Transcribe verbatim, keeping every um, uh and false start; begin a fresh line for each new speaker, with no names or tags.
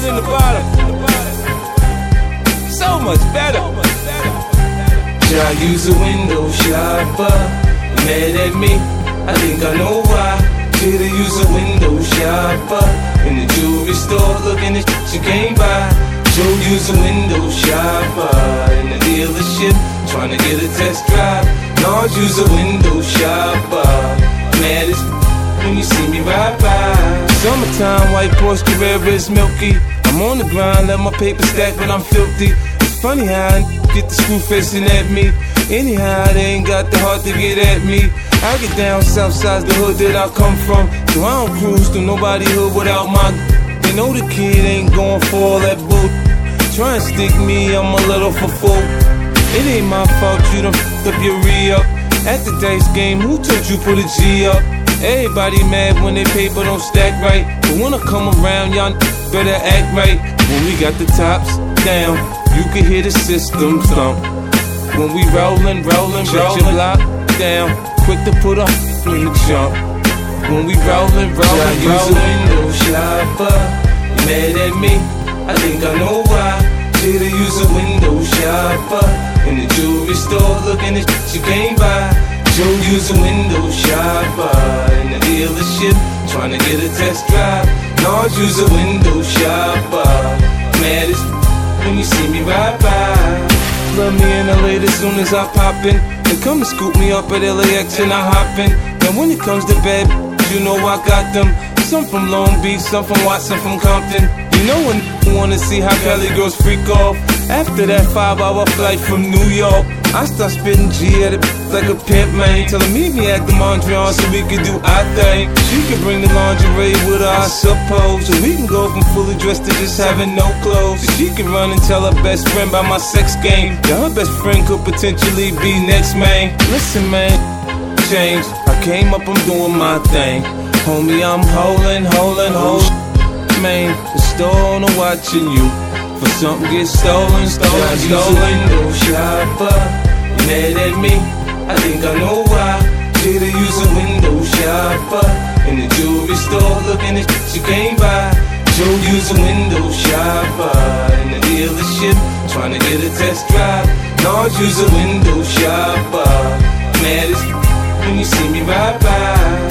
in the bottom. So much better.
I use a window shopper. Mad at me, I think I know why. Did I use a window shopper? In the jewelry store, looking at shit you can't buy. Joe use a window shopper. In the dealership, trying to get a test drive. Lord use a window shopper. Mad as when you see me ride by.
Summertime, white Porsche Carrera is milky. I'm on the grind, let my paper stack when I'm filthy. It's funny how I get the screw facing at me. Anyhow, they ain't got the heart to get at me. I get down south side, the hood that I come from. So I don't cruise through nobody hood without my. They know the kid ain't going for all that bull. Try and stick me, I'm a little for full. It ain't my fault you done f***ed up your re-up. At the dice game, who told you put a G up? Everybody mad when their paper don't stack right. But when I come around, y'all better act right. When we got the tops down, you can hear the system thump. When we rollin', rollin', shut your block down. Quick to put up when you jump. When we rollin', rollin',
I use a window shopper. Mad at me, I think I know why. Did I use a window shopper? In the jewelry store, looking at shit you can't buy. Joe use a window shopper. In the dealership, trying to get a test drive. Lord use a window shopper. Mad as when you see me ride by.
Love me in L A as soon as I pop in. They come and scoop me up at L A X and I hop in. And when it comes to bed, you know I got them. Some from Long Beach, some from Watson, from Compton. You know when you wanna see how Cali girls freak off. After that five hour flight from New York, I start spitting G at it like a pimp, man. Tell her meet me at the Mondrian so we can do our thing. She can bring the lingerie with her, I suppose. So we can go from fully dressed to just having no clothes. So she can run and tell her best friend about my sex game. Yeah, her best friend could potentially be next, man. Listen, man, change. I came up, I'm doing my thing. Homie, I'm holding, holding, holding. Man, the store owner watching you. For something get stolen, stolen,
stolen.
stolen.
Window shopper. Mad at me, I think I know why. Did I use a window shopper? In the jewelry store, looking at shit you can't buy. Joe use a window shopper. In the dealership, trying to get a test drive. Lord use a window shopper. Mad as when you see me ride by.